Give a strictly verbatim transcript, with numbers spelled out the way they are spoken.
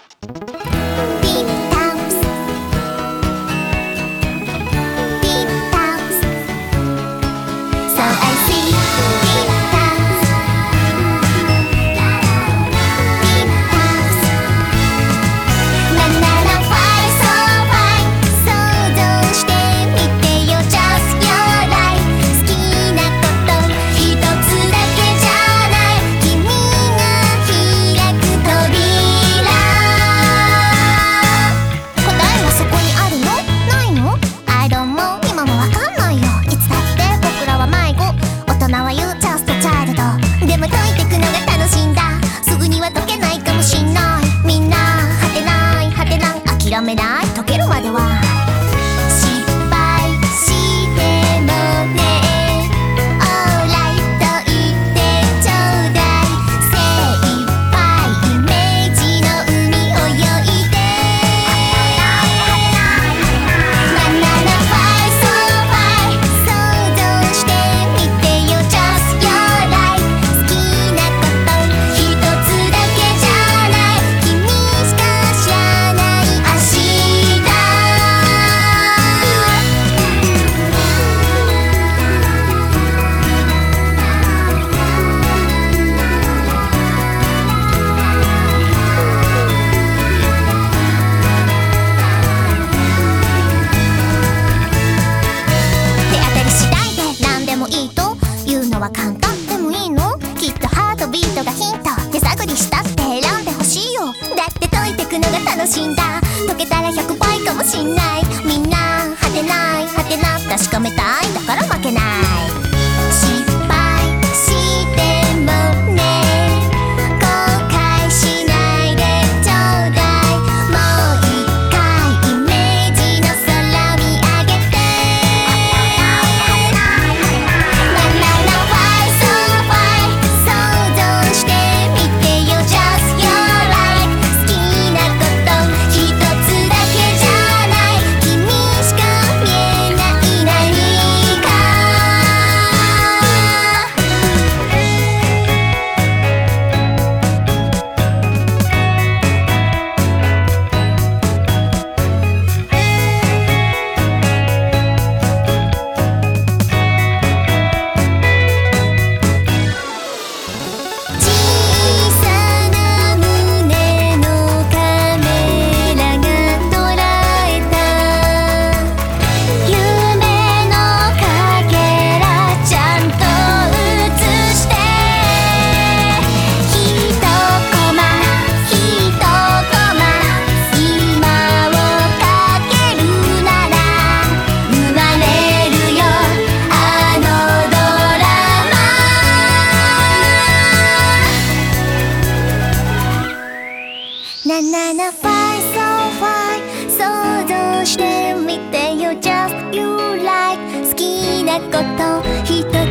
諦めない溶けるまでは失敗してもね Alright と言ってちょうだい精一杯イメージの海泳いでななな Fly so fly 想像してみてよ Just your life 好きなこと一つだけじゃない君しか知らない明日手当たり次第で何でもいいというのは簡単でもいいのきっとハートビートがヒント手探りしたって選んでほしいよだって解いてくのが楽しいんだ解けたらひゃくばいかもしんないみんな果てない果てな確かめたいだから負けない失敗してもね後悔しないでちょうだいもう一回イメージの空見上げてななな Fly so fly 想像してみてよ Just your life 好きなこと一つだけじゃない君しか見えない何か小さな胸のカメラが捉えた夢のかけらちゃんと映してひとコマひとコマ今をかけるなら生まれるよあのドラマななな Fly so fly 想像してみてよ Just you like 好きなこと一つ